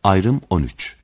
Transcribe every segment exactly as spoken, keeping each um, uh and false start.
Ayrım on üç.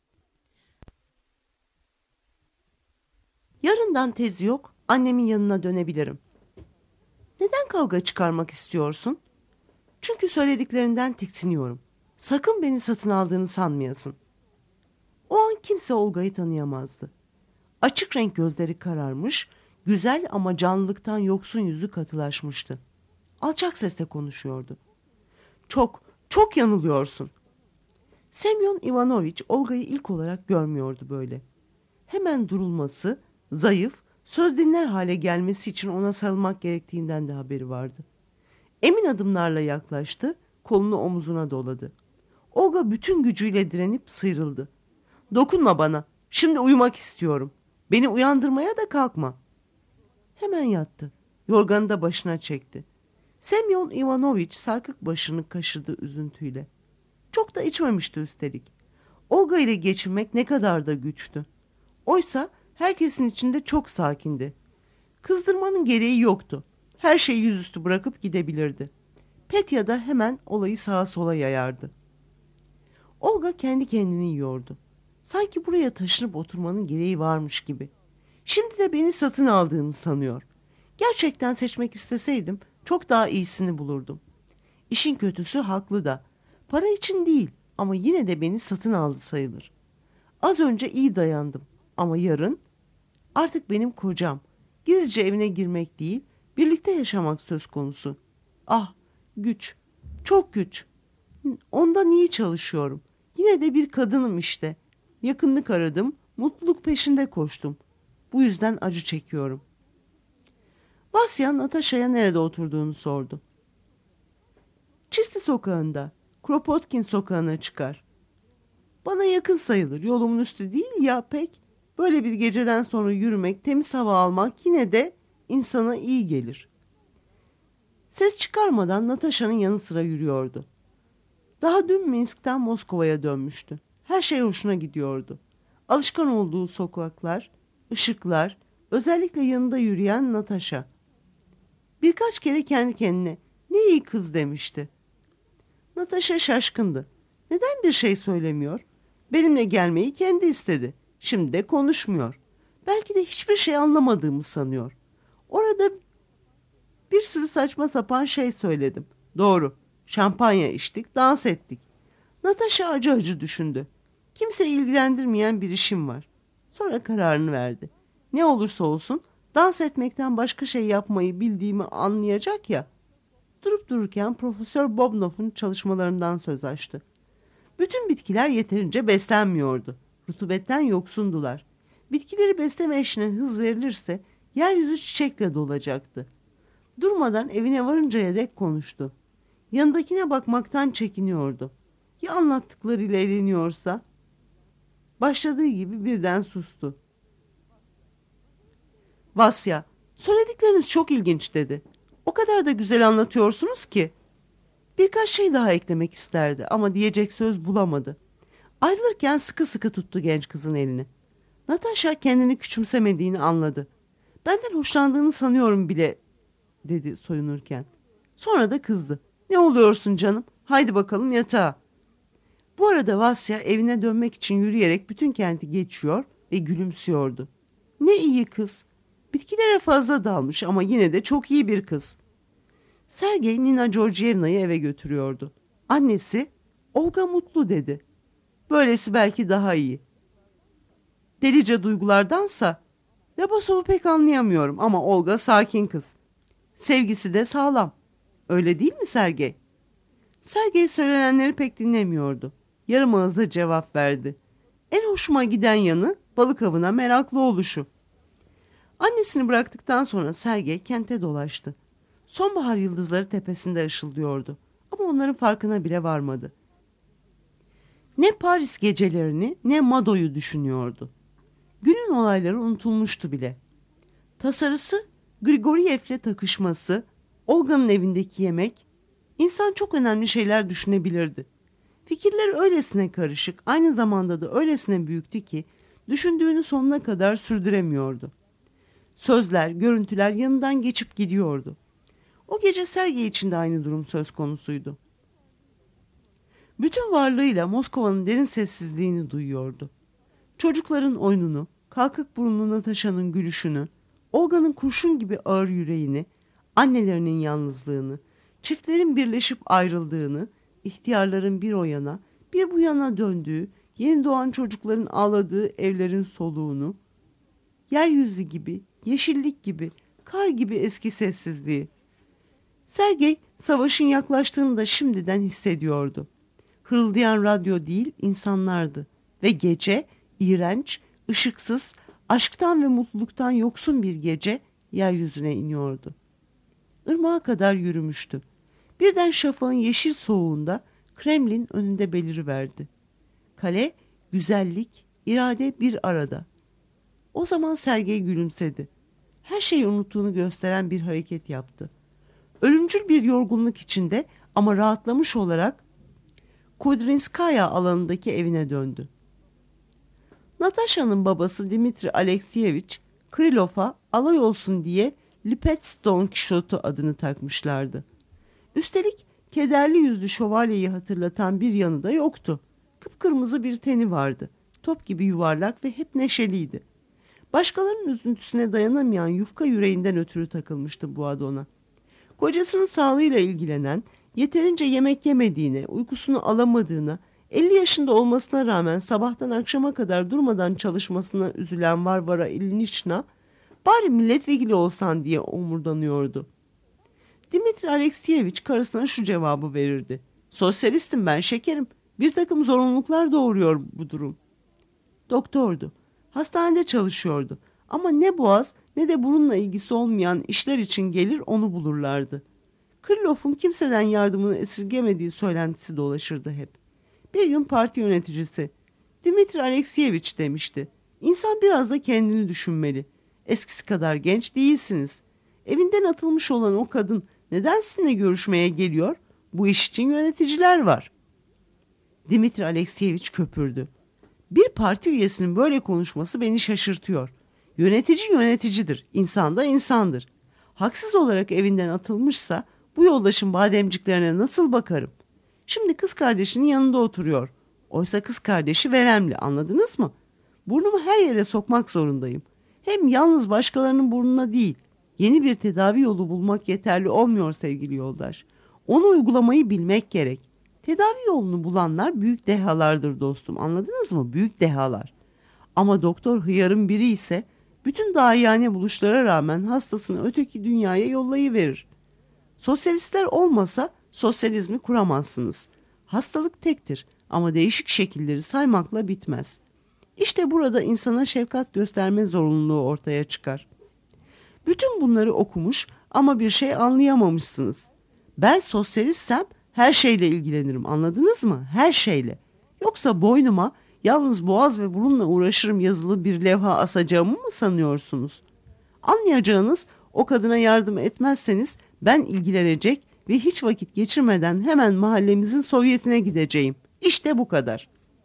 Yarından tezi yok, annemin yanına dönebilirim. Neden kavga çıkarmak istiyorsun? Çünkü söylediklerinden tiksiniyorum. Sakın beni satın aldığını sanmayasın. O an kimse Olga'yı tanıyamazdı. Açık renk gözleri kararmış, güzel ama canlılıktan yoksun yüzü katılaşmıştı. Alçak sesle konuşuyordu. Çok, çok yanılıyorsun. Semyon Ivanoviç Olga'yı ilk olarak görmüyordu böyle. Hemen durulması, zayıf, söz dinler hale gelmesi için ona sarılmak gerektiğinden de haberi vardı. Emin adımlarla yaklaştı, kolunu omuzuna doladı. Olga bütün gücüyle direnip sıyrıldı. Dokunma bana, şimdi uyumak istiyorum. Beni uyandırmaya da kalkma. Hemen yattı, yorganı da başına çekti. Semyon Ivanoviç sarkık başını kaşıdı üzüntüyle. Çok da içmemişti üstelik. Olga ile geçinmek ne kadar da güçtü. Oysa herkesin içinde çok sakindi. Kızdırmanın gereği yoktu. Her şeyi yüzüstü bırakıp gidebilirdi. Petya da hemen olayı sağa sola yayardı. Olga kendi kendini yiyordu. Sanki buraya taşınıp oturmanın gereği varmış gibi. Şimdi de beni satın aldığını sanıyor. Gerçekten seçmek isteseydim çok daha iyisini bulurdum. İşin kötüsü haklı da. Para için değil ama yine de beni satın aldı sayılır. Az önce iyi dayandım ama yarın artık benim kocam. Gizlice evine girmek değil, birlikte yaşamak söz konusu. Ah, güç, çok güç. Ondan iyi çalışıyorum. Yine de bir kadınım işte. Yakınlık aradım, mutluluk peşinde koştum. Bu yüzden acı çekiyorum. Vasya Natasha'ya nerede oturduğunu sordu. Çisti sokağında, Kropotkin sokağına çıkar. Bana yakın sayılır, yolumun üstü değil ya pek. Böyle bir geceden sonra yürümek, temiz hava almak yine de insana iyi gelir. Ses çıkarmadan Natasha'nın yanı sıra yürüyordu. Daha dün Minsk'ten Moskova'ya dönmüştü. Her şey hoşuna gidiyordu. Alışkan olduğu sokaklar, ışıklar, özellikle yanında yürüyen Natasha. Birkaç kere kendi kendine ne iyi kız demişti. Natasha şaşkındı. Neden bir şey söylemiyor? Benimle gelmeyi kendi istedi. Şimdi de konuşmuyor. Belki de hiçbir şey anlamadığımı sanıyor. Orada bir sürü saçma sapan şey söyledim. Doğru. Şampanya içtik, dans ettik. Natasha acı acı düşündü. Kimseyi ilgilendirmeyen bir işim var. Sonra kararını verdi. Ne olursa olsun dans etmekten başka şey yapmayı bildiğimi anlayacak ya. Durup dururken Profesör Bobnov'un çalışmalarından söz açtı. Bütün bitkiler yeterince beslenmiyordu. Rutubetten yoksundular. Bitkileri besleme işine hız verilirse yeryüzü çiçekle dolacaktı. Durmadan evine varıncaya dek konuştu. Yanındakine bakmaktan çekiniyordu. Ya anlattıklarıyla eğleniyorsa? Başladığı gibi birden sustu. Vasya, söyledikleriniz çok ilginç dedi. O kadar da güzel anlatıyorsunuz ki. Birkaç şey daha eklemek isterdi ama diyecek söz bulamadı. Ayrılırken sıkı sıkı tuttu genç kızın elini. Natasha kendini küçümsemediğini anladı. Benden hoşlandığını sanıyorum bile dedi soyunurken. Sonra da kızdı. Ne oluyorsun canım? Haydi bakalım yatağa. Bu arada Vasya evine dönmek için yürüyerek bütün kenti geçiyor ve gülümsüyordu. Ne iyi kız. Bitkilere fazla dalmış ama yine de çok iyi bir kız. Sergey Nina Georgievna'yı eve götürüyordu. Annesi, Olga mutlu dedi. Böylesi belki daha iyi. Delice duygulardansa, Labasov'u pek anlayamıyorum ama Olga sakin kız. Sevgisi de sağlam. Öyle değil mi Sergey? Sergey söylenenleri pek dinlemiyordu. Yarım ağızla cevap verdi. En hoşuma giden yanı balık avına meraklı oluşu. Annesini bıraktıktan sonra Sergey kente dolaştı. Sonbahar yıldızları tepesinde ışıldıyordu. Ama onların farkına bile varmadı. Ne Paris gecelerini ne Mado'yu düşünüyordu. Günün olayları unutulmuştu bile. Tasarısı, Grigoriev'le takışması, Olga'nın evindeki yemek, insan çok önemli şeyler düşünebilirdi. Fikirleri öylesine karışık, aynı zamanda da öylesine büyüktü ki düşündüğünü sonuna kadar sürdüremiyordu. Sözler, görüntüler yanından geçip gidiyordu. O gece Sergey için de aynı durum söz konusuydu. Bütün varlığıyla Moskova'nın derin sessizliğini duyuyordu. Çocukların oyununu, kalkık burunlu Natasha'nın gülüşünü, Olga'nın kurşun gibi ağır yüreğini, annelerinin yalnızlığını, çiftlerin birleşip ayrıldığını, ihtiyarların bir o yana, bir bu yana döndüğü, yeni doğan çocukların ağladığı evlerin soluğunu, yeryüzü gibi, yeşillik gibi, kar gibi eski sessizliği. Sergey, savaşın yaklaştığını da şimdiden hissediyordu. Hırıldayan radyo değil, insanlardı ve gece, iğrenç, ışıksız, aşktan ve mutluluktan yoksun bir gece yeryüzüne iniyordu. Irmağa kadar yürümüştü. Birden şafağın yeşil soğuğunda Kremlin önünde beliriverdi. Kale, güzellik, irade bir arada. O zaman Sergey gülümsedi. Her şeyi unuttuğunu gösteren bir hareket yaptı. Ölümcül bir yorgunluk içinde ama rahatlamış olarak Kudrinskaya alanındaki evine döndü. Natasha'nın babası Dimitri Alekseyevich, Krilov'a alay olsun diye Lipets Don Kişot'u adını takmışlardı. Üstelik kederli yüzlü şövalyeyi hatırlatan bir yanı da yoktu. Kıpkırmızı bir teni vardı. Top gibi yuvarlak ve hep neşeliydi. Başkalarının üzüntüsüne dayanamayan yufka yüreğinden ötürü takılmıştı bu ad ona. Kocasının sağlığıyla ilgilenen, yeterince yemek yemediğine, uykusunu alamadığına, elli yaşında olmasına rağmen sabahtan akşama kadar durmadan çalışmasına üzülen Varvara İliniçna, bari milletvekili olsan diye omurdanıyordu. Dimitri Alekseyevich karısına şu cevabı verirdi. Sosyalistim ben şekerim. Bir takım zorunluluklar doğuruyor bu durum. Doktordu. Hastanede çalışıyordu. Ama ne boğaz ne de burunla ilgisi olmayan işler için gelir onu bulurlardı. Krılov'un kimseden yardımını esirgemediği söylentisi dolaşırdı hep. Bir gün parti yöneticisi Dimitri Alekseyevich demişti. İnsan biraz da kendini düşünmeli. Eskisi kadar genç değilsiniz. Evinden atılmış olan o kadın neden sizinle görüşmeye geliyor? Bu iş için yöneticiler var. Dimitri Alekseyevich köpürdü. Bir parti üyesinin böyle konuşması beni şaşırtıyor. Yönetici yöneticidir, insan da insandır. Haksız olarak evinden atılmışsa bu yoldaşın bademciklerine nasıl bakarım? Şimdi kız kardeşinin yanında oturuyor. Oysa kız kardeşi veremli, anladınız mı? Burnumu her yere sokmak zorundayım. Hem yalnız başkalarının burnuna değil, yeni bir tedavi yolu bulmak yeterli olmuyor sevgili yoldaş. Onu uygulamayı bilmek gerek. Tedavi yolunu bulanlar büyük dehalardır dostum, anladınız mı? Büyük dehalar. Ama doktor hıyarın biri ise bütün dahiyane buluşlara rağmen hastasını öteki dünyaya yollayıverir. Sosyalistler olmasa sosyalizmi kuramazsınız. Hastalık tektir ama değişik şekilleri saymakla bitmez. İşte burada insana şefkat gösterme zorunluluğu ortaya çıkar. Bütün bunları okumuş ama bir şey anlayamamışsınız. Ben sosyalistsem her şeyle ilgilenirim, anladınız mı? Her şeyle. Yoksa boynuma yalnız boğaz ve burunla uğraşırım yazılı bir levha asacağımı mı sanıyorsunuz? Anlayacağınız, o kadına yardım etmezseniz ben ilgilenecek ve hiç vakit geçirmeden hemen mahallemizin Sovyetine gideceğim. İşte bu kadar.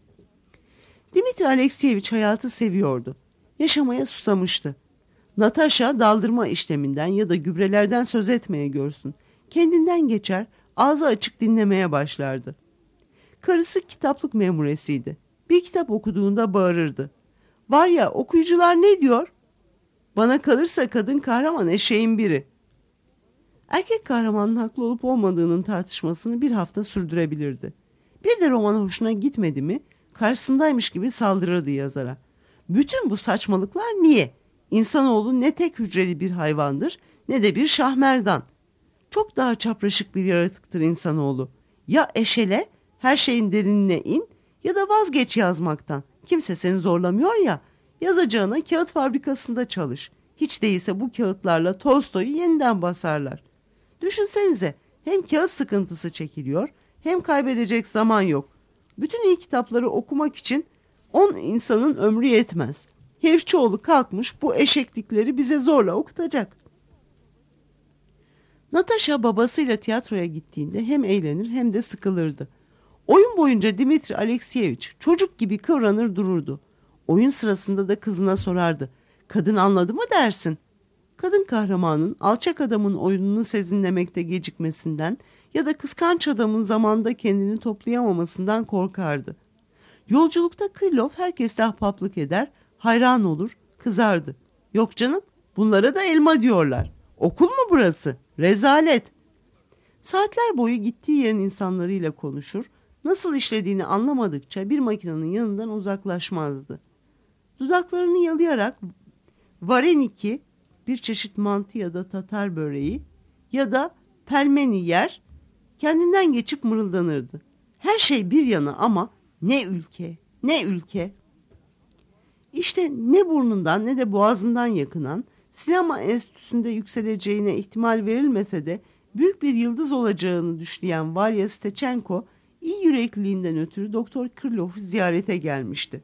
Dimitri Alekseyevich hayatı seviyordu. Yaşamaya susamıştı. Natasha daldırma işleminden ya da gübrelerden söz etmeye görsün. Kendinden geçer, ağzı açık dinlemeye başlardı. Karısı kitaplık memuresiydi. Bir kitap okuduğunda bağırırdı. Var ya, okuyucular ne diyor? Bana kalırsa kadın kahraman eşeğin biri. Erkek kahramanın haklı olup olmadığının tartışmasını bir hafta sürdürebilirdi. Bir de roman hoşuna gitmedi mi karşısındaymış gibi saldırırdı yazara. Bütün bu saçmalıklar niye? İnsanoğlu ne tek hücreli bir hayvandır ne de bir şahmerdan. Çok daha çapraşık bir yaratıktır insanoğlu. Ya eşele, her şeyin derinine in ya da vazgeç yazmaktan. Kimse seni zorlamıyor ya, yazacağına kağıt fabrikasında çalış. Hiç değilse bu kağıtlarla Tolstoy'u yeniden basarlar. Düşünsenize, hem kağıt sıkıntısı çekiliyor hem kaybedecek zaman yok. Bütün iyi kitapları okumak için on insanın ömrü yetmez. Herifçioğlu kalkmış bu eşeklikleri bize zorla okutacak. Natasha babasıyla tiyatroya gittiğinde hem eğlenir hem de sıkılırdı. Oyun boyunca Dimitri Alekseyevich çocuk gibi kıvranır dururdu. Oyun sırasında da kızına sorardı. Kadın anladı mı dersin? Kadın kahramanın alçak adamın oyununu sezinlemekte gecikmesinden ya da kıskanç adamın zamanda kendini toplayamamasından korkardı. Yolculukta Krylov herkesle ahbaplık eder, hayran olur, kızardı. Yok canım, bunlara da elma diyorlar. Okul mu burası? Rezalet. Saatler boyu gittiği yerin insanlarıyla konuşur, nasıl işlediğini anlamadıkça bir makinenin yanından uzaklaşmazdı. Dudaklarını yalayarak vareniki, bir çeşit mantı ya da Tatar böreği ya da pelmeni yer, kendinden geçip mırıldanırdı. Her şey bir yana ama ne ülke, ne ülke. İşte ne burnundan ne de boğazından yakınan, sinema enstitüsünde yükseleceğine ihtimal verilmese de büyük bir yıldız olacağını düşleyen Valya Stechenko, iyi yürekliliğinden ötürü Doktor Krylov'u ziyarete gelmişti.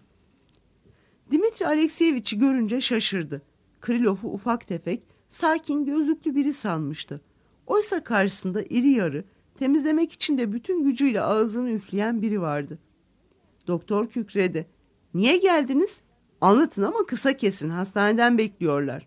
Dimitri Alekseyeviç'i görünce şaşırdı. Krylov'u ufak tefek, sakin, gözlüklü biri sanmıştı. Oysa karşısında iri yarı, temizlemek için de bütün gücüyle ağzını üfleyen biri vardı. Doktor kükredi. "Niye geldiniz? Anlatın ama kısa kesin, hastaneden bekliyorlar."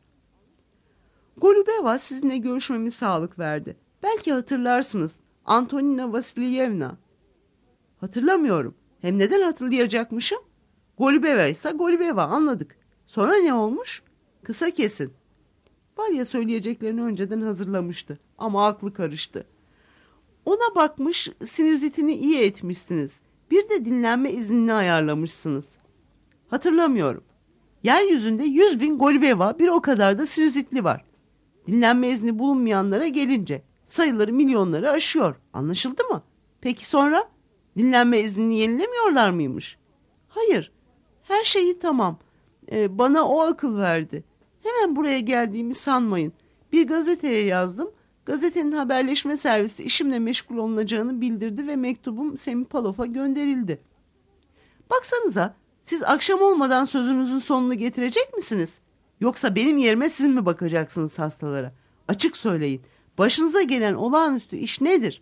"Golubeva sizinle görüşmemi sağlık verdi. Belki hatırlarsınız. Antonina Vasilyevna." "Hatırlamıyorum. Hem neden hatırlayacakmışım? Golubeva ise Golubeva, anladık. Sonra ne olmuş? Kısa kesin." Valya söyleyeceklerini önceden hazırlamıştı ama aklı karıştı. "Ona bakmış, sinüzitini iyi etmişsiniz. Bir de dinlenme iznini ayarlamışsınız." "Hatırlamıyorum. Yeryüzünde yüz bin Golubeva, bir o kadar da sinüzitli var. Dinlenme izni bulunmayanlara gelince sayıları milyonları aşıyor. Anlaşıldı mı? Peki sonra? Dinlenme iznini yenilemiyorlar mıymış?" "Hayır. Her şeyi tamam. Ee, bana o akıl verdi. Hemen buraya geldiğimi sanmayın. Bir gazeteye yazdım. Gazetenin haberleşme servisi işimle meşgul olunacağını bildirdi ve mektubum Semipalov'a gönderildi. Baksanıza, siz akşam olmadan sözünüzün sonunu getirecek misiniz? Yoksa benim yerime siz mi bakacaksınız hastalara? Açık söyleyin. Başınıza gelen olağanüstü iş nedir?"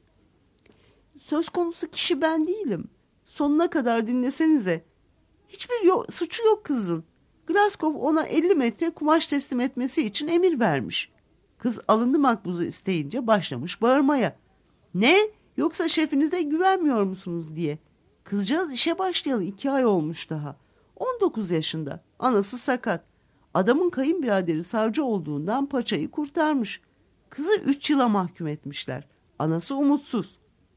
"Söz konusu kişi ben değilim. Sonuna kadar dinlesenize. Hiçbir yo- suçu yok kızın. Glasgow ona elli metre kumaş teslim etmesi için emir vermiş. Kız alındı makbuzu isteyince başlamış bağırmaya. Ne? Yoksa şefinize güvenmiyor musunuz diye. Kızcağız işe başlayalı iki ay olmuş daha. on dokuz yaşında. Anası sakat. Adamın kayınbiraderi savcı olduğundan paçayı kurtarmış. Kızı üç yıla mahkum etmişler. Anası umutsuz.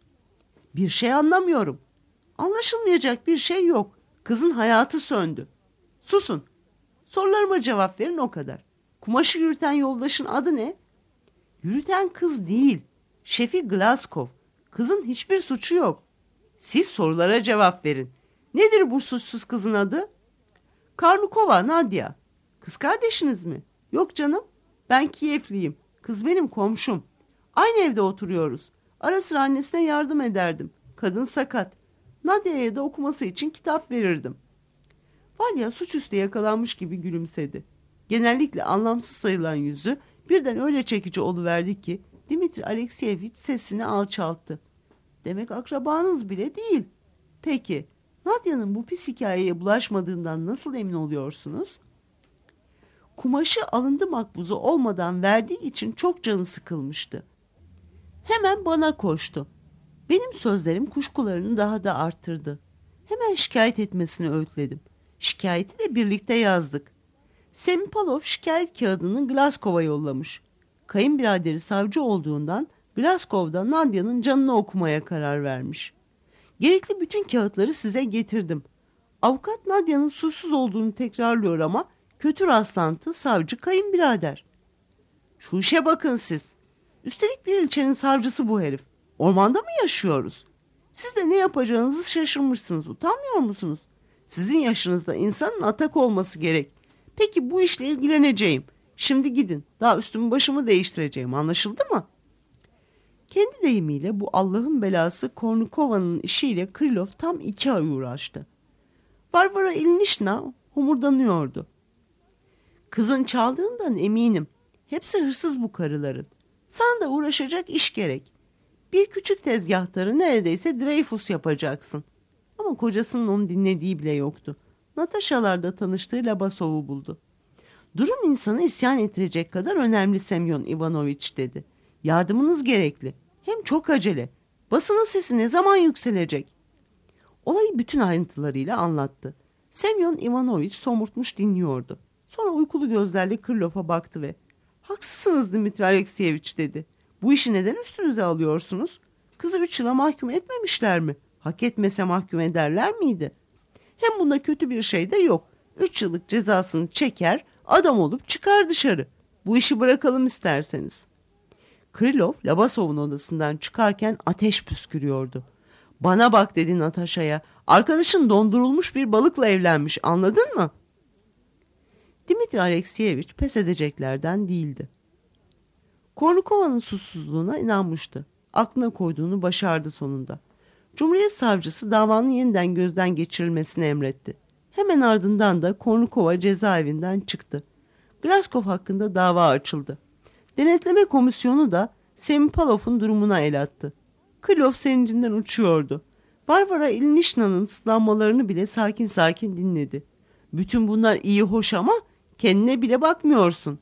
Bir şey anlamıyorum. Anlaşılmayacak bir şey yok. Kızın hayatı söndü. Susun. Sorularıma cevap verin, o kadar. Kumaşı yürüten yoldaşın adı ne?" "Yürüten kız değil. Şefi Glasgow. Kızın hiçbir suçu yok. Siz sorulara cevap verin. Nedir bu suçsuz kızın adı?" "Karnukova Nadia." "Kız kardeşiniz mi?" "Yok canım. Ben Kiyevliyim. Kız benim komşum. Aynı evde oturuyoruz. Ara sıra annesine yardım ederdim. Kadın sakat. Nadia'ya da okuması için kitap verirdim." Valya suçüstü yakalanmış gibi gülümsedi. Genellikle anlamsız sayılan yüzü birden öyle çekici oluverdi ki Dimitri Alekseyeviç sesini alçalttı. "Demek akrabanız bile değil. Peki, Nadia'nın bu pis hikayeye bulaşmadığından nasıl emin oluyorsunuz?" "Kumaşı alındı makbuzu olmadan verdiği için çok canı sıkılmıştı. Hemen bana koştu. Benim sözlerim kuşkularını daha da arttırdı. Hemen şikayet etmesini öğütledim. Şikayeti de birlikte yazdık. Semipalov şikayet kağıdını Glasgow'a yollamış. Kayınbiraderi savcı olduğundan Glasgow'da Nadia'nın canını okumaya karar vermiş. Gerekli bütün kağıtları size getirdim. Avukat Nadia'nın suçsuz olduğunu tekrarlıyor ama kötü rastlantı savcı kayınbirader." "Şu işe bakın siz. Üstelik bir ilçenin savcısı bu herif. Ormanda mı yaşıyoruz? Siz de ne yapacağınızı şaşırmışsınız. Utanmıyor musunuz? Sizin yaşınızda insanın atak olması gerek. Peki bu işle ilgileneceğim. Şimdi gidin. Daha üstümü başımı değiştireceğim. Anlaşıldı mı?" Kendi deyimiyle bu Allah'ın belası Kornukova'nın işiyle Krylov tam iki ay uğraştı. Varvara İlnişna homurdanıyordu. "Kızın çaldığından eminim. Hepsi hırsız bu karıların. Sana da uğraşacak iş gerek. Bir küçük tezgahtarı neredeyse Dreyfus yapacaksın." Ama kocasının onu dinlediği bile yoktu. Natasha'larda tanıştığı Labasov'u buldu. "Durum insanı isyan ettirecek kadar önemli Semyon Ivanoviç," dedi. "Yardımınız gerekli. Hem çok acele. Basının sesi ne zaman yükselecek? Olayı bütün ayrıntılarıyla anlattı. Semyon Ivanoviç somurtmuş dinliyordu. Sonra uykulu gözlerle Krılov'a baktı ve "Haksızsınız Dimitri Alekseyeviç" dedi. "Bu işi neden üstünüze alıyorsunuz? Kızı üç yıla mahkum etmemişler mi? Hak etmese mahkum ederler miydi? Hem bunda kötü bir şey de yok. Üç yıllık cezasını çeker, adam olup çıkar dışarı. Bu işi bırakalım isterseniz." Krılov, Labasov'un odasından çıkarken ateş püskürüyordu. "Bana bak" dedi Natasha'ya. "Arkadaşın dondurulmuş bir balıkla evlenmiş, anladın mı?" Dimitri Alekseyeviç pes edeceklerden değildi. Kornikova'nın suçsuzluğuna inanmıştı. Aklına koyduğunu başardı sonunda. Cumhuriyet savcısı davanın yeniden gözden geçirilmesini emretti. Hemen ardından da Kornikova cezaevinden çıktı. Graskov hakkında dava açıldı. Denetleme komisyonu da Semipalov'un durumuna el attı. Krılov sevincinden uçuyordu. Varvara İlnişna'nın sızlanmalarını bile sakin sakin dinledi. "Bütün bunlar iyi hoş ama kendine bile bakmıyorsun."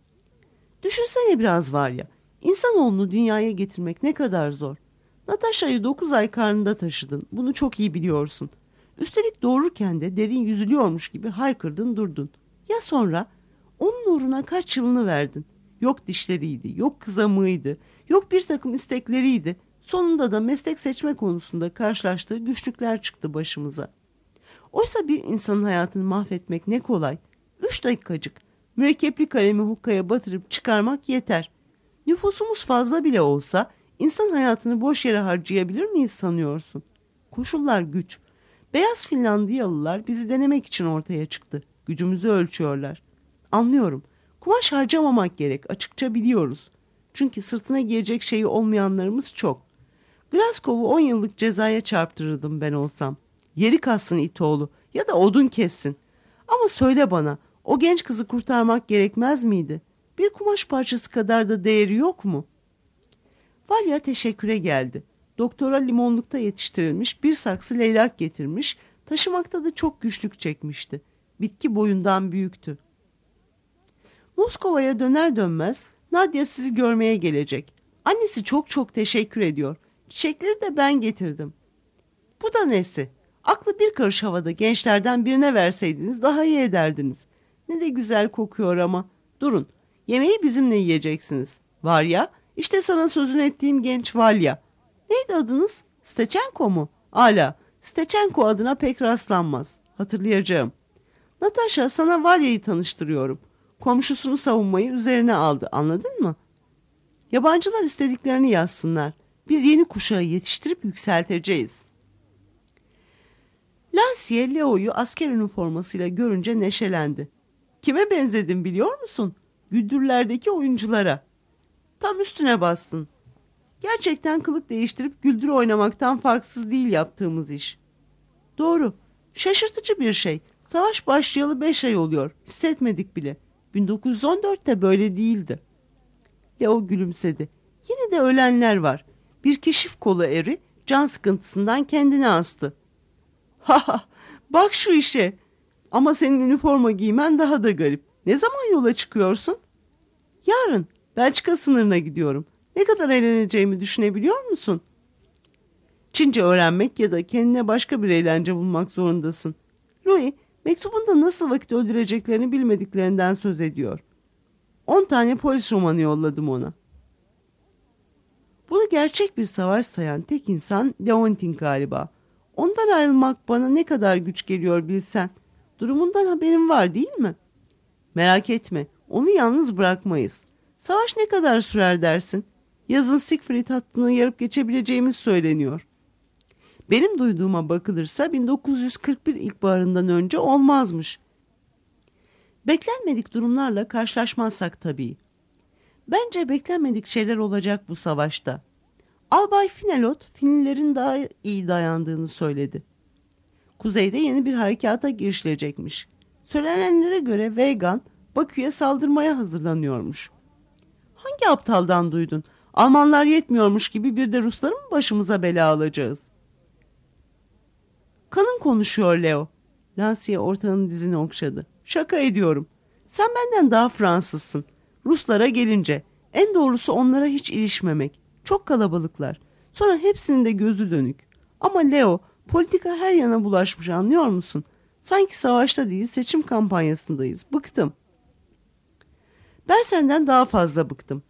Düşünsene biraz var ya, insanoğlunu dünyaya getirmek ne kadar zor. Natasha'yı dokuz ay karnında taşıdın, bunu çok iyi biliyorsun. Üstelik doğururken de derin yüzülüyormuş gibi haykırdın durdun. Ya sonra? Onun uğruna kaç yılını verdin. Yok dişleriydi, yok kızamığıydı, yok bir takım istekleriydi. Sonunda da meslek seçme konusunda karşılaştığı güçlükler çıktı başımıza. Oysa bir insanın hayatını mahvetmek ne kolay. Üç dakikacık mürekkepli kalemi hukkaya batırıp çıkarmak yeter. Nüfusumuz fazla bile olsa insan hayatını boş yere harcayabilir miyiz sanıyorsun? Koşullar güç. Beyaz Finlandiyalılar bizi denemek için ortaya çıktı. Gücümüzü ölçüyorlar. Anlıyorum. Kumaş harcamamak gerek, açıkça biliyoruz. Çünkü sırtına giyecek şeyi olmayanlarımız çok. Glasgow'u on yıllık cezaya çarptırırdım ben olsam. Yeri kassın itoğlu ya da odun kessin. Ama söyle bana, o genç kızı kurtarmak gerekmez miydi? Bir kumaş parçası kadar da değeri yok mu? Valya teşekküre geldi. Doktora limonlukta yetiştirilmiş bir saksı leylak getirmiş, taşımakta da çok güçlük çekmişti. Bitki boyundan büyüktü. Moskova'ya döner dönmez Nadia sizi görmeye gelecek. Annesi çok çok teşekkür ediyor. Çiçekleri de ben getirdim. Bu da nesi? Aklı bir karış havada gençlerden birine verseydiniz daha iyi ederdiniz. Ne de güzel kokuyor ama. Durun, yemeği bizimle yiyeceksiniz. Var ya, işte sana sözünü ettiğim genç Valya. Neydi adınız? Steçenko mu? Ala, Steçenko adına pek rastlanmaz. Hatırlayacağım. Natasha, sana Valya'yı tanıştırıyorum. Komşusunu savunmayı üzerine aldı, anladın mı? Yabancılar istediklerini yazsınlar. Biz yeni kuşağı yetiştirip yükselteceğiz. Lansiye Leo'yu asker üniformasıyla görünce neşelendi. Kime benzedim biliyor musun? Güldürlerdeki oyunculara. Tam üstüne bastın. Gerçekten kılık değiştirip güldür oynamaktan farksız değil yaptığımız iş. Doğru. Şaşırtıcı bir şey. Savaş başlayalı beş ay oluyor. Hissetmedik bile. bin dokuz yüz on dörtte böyle değildi. Leo gülümsedi. Yine de ölenler var. Bir keşif kolu eri can sıkıntısından kendini astı. Ha ha, bak şu işe. Ama senin üniforma giymen daha da garip. Ne zaman yola çıkıyorsun? Yarın. Belçika sınırına gidiyorum. Ne kadar eğleneceğimi düşünebiliyor musun? Çince öğrenmek ya da kendine başka bir eğlence bulmak zorundasın. Louis, mektubunda nasıl vakit öldüreceklerini bilmediklerinden söz ediyor. On tane polis romanı yolladım ona. Bunu gerçek bir savaş sayan tek insan Leontin galiba. Ondan ayrılmak bana ne kadar güç geliyor bilsen. Durumundan haberin var değil mi? Merak etme, onu yalnız bırakmayız. Savaş ne kadar sürer dersin? Yazın Siegfried hattını yarıp geçebileceğimiz söyleniyor. Benim duyduğuma bakılırsa bin dokuz yüz kırk bir ilkbaharından önce olmazmış. Beklenmedik durumlarla karşılaşmazsak tabii. Bence beklenmedik şeyler olacak bu savaşta. Albay Finelot, Finlilerin daha iyi dayandığını söyledi. Kuzeyde yeni bir harekata girişilecekmiş. Söylenenlere göre Weygand, Bakü'ye saldırmaya hazırlanıyormuş. Hangi aptaldan duydun? Almanlar yetmiyormuş gibi bir de Rusları mı başımıza bela alacağız? Kanın konuşuyor Leo. Lansiye ortağının dizini okşadı. Şaka ediyorum. Sen benden daha Fransızsın. Ruslara gelince en doğrusu onlara hiç ilişmemek. Çok kalabalıklar. Sonra hepsinin de gözü dönük. Ama Leo, politika her yana bulaşmış, anlıyor musun? Sanki savaşta değil, seçim kampanyasındayız. Bıktım. Ben senden daha fazla bıktım.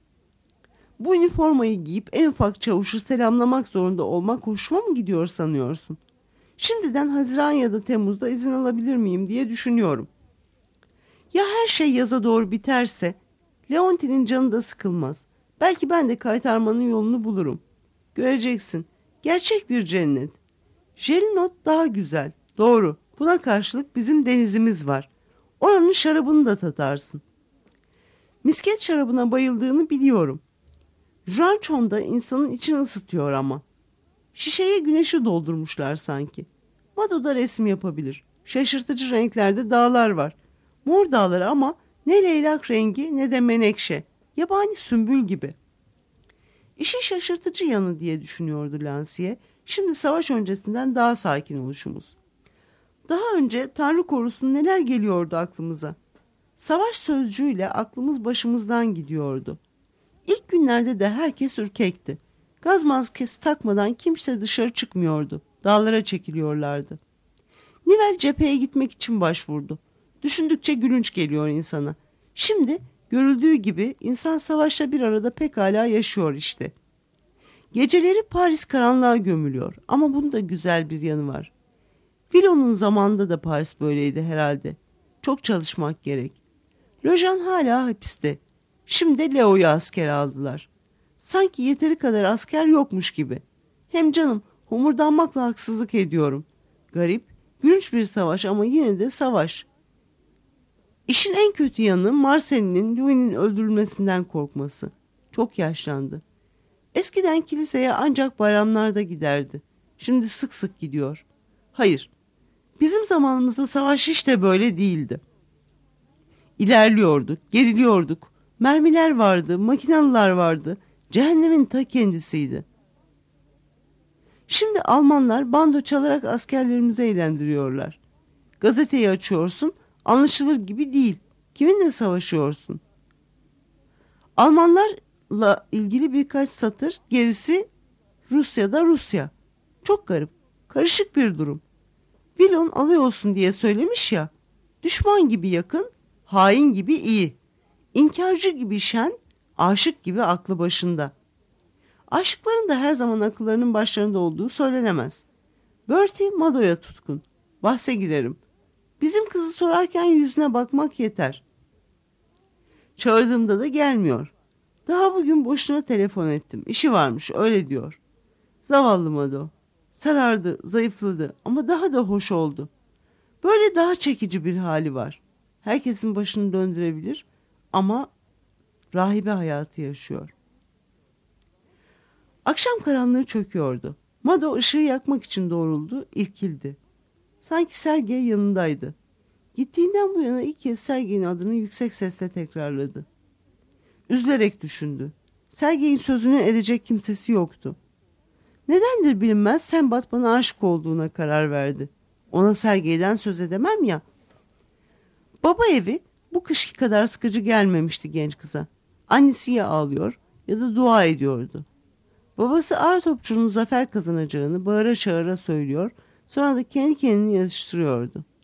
Bu üniformayı giyip en ufak çavuşu selamlamak zorunda olmak hoşuma mı gidiyor sanıyorsun? Şimdiden Haziran ya da Temmuz'da izin alabilir miyim diye düşünüyorum. Ya her şey yaza doğru biterse? Leonti'nin canı da sıkılmaz. Belki ben de kaytarmanın yolunu bulurum. Göreceksin. Gerçek bir cennet. Jelinot daha güzel. Doğru. Buna karşılık bizim denizimiz var. Oranın şarabını da tatarsın. Misket şarabına bayıldığını biliyorum. Juanchon'da insanın içini ısıtıyor ama. Şişeye güneşi doldurmuşlar sanki. Mado'da resim yapabilir. Şaşırtıcı renklerde dağlar var. Mor dağları ama ne leylak rengi ne de menekşe. Yabani sümbül gibi. İşin şaşırtıcı yanı diye düşünüyordu Lansiye. Şimdi savaş öncesinden daha sakin oluşumuz. Daha önce Tanrı korusun neler geliyordu aklımıza. Savaş sözcüğüyle aklımız başımızdan gidiyordu. İlk günlerde de herkes ürkekti. Gaz maskesi takmadan kimse dışarı çıkmıyordu. Dağlara çekiliyorlardı. Nivel cepheye gitmek için başvurdu. Düşündükçe gülünç geliyor insana. Şimdi görüldüğü gibi insan savaşla bir arada pekala yaşıyor işte. Geceleri Paris karanlığa gömülüyor ama bunun da güzel bir yanı var. Villon'un zamanında da Paris böyleydi herhalde. Çok çalışmak gerek. Lojan hala hapiste. Şimdi Leo'yu asker aldılar. Sanki yeteri kadar asker yokmuş gibi. Hem canım, homurdanmakla haksızlık ediyorum. Garip, gülünç bir savaş ama yine de savaş. İşin en kötü yanı Marcel'in Louis'nin öldürülmesinden korkması. Çok yaşlandı. Eskiden kiliseye ancak bayramlarda giderdi. Şimdi sık sık gidiyor. Hayır, bizim zamanımızda savaş hiç de böyle değildi. İlerliyorduk, geriliyorduk. Mermiler vardı, makinalılar vardı. Cehennemin ta kendisiydi. Şimdi Almanlar bando çalarak askerlerimizi eğlendiriyorlar. Gazeteyi açıyorsun, anlaşılır gibi değil. Kiminle savaşıyorsun? Almanlarla ilgili birkaç satır, gerisi Rusya'da Rusya. Çok garip, karışık bir durum. Villon alay olsun diye söylemiş ya, düşman gibi yakın, hain gibi iyi, inkarcı gibi şen, aşık gibi aklı başında. Aşıkların da her zaman akıllarının başlarında olduğu söylenemez. Bertie Mado'ya tutkun. Bahse girerim. Bizim kızı sorarken yüzüne bakmak yeter. Çağırdığımda da gelmiyor. Daha bugün boşuna telefon ettim. İşi varmış, öyle diyor. Zavallı Mado. Sarardı, zayıfladı ama daha da hoş oldu. Böyle daha çekici bir hali var. Herkesin başını döndürebilir ama rahibe hayatı yaşıyor. Akşam karanlığı çöküyordu. Mado ışığı yakmak için doğruldu, irkildi. Sanki Sergey yanındaydı. Gittiğinden bu yana ilk kez Sergey'in adını yüksek sesle tekrarladı. Üzülerek düşündü. Sergey'in sözünü edecek kimsesi yoktu. Nedendir bilinmez Sembat bana aşık olduğuna karar verdi. Ona Sergey'den söz edemem ya. Baba evi bu kışki kadar sıkıcı gelmemişti genç kıza. Annesi ya ağlıyor ya da dua ediyordu. Babası ağır topçunun zafer kazanacağını bağıra çağıra söylüyor, sonra da kendi kendini yatıştırıyordu.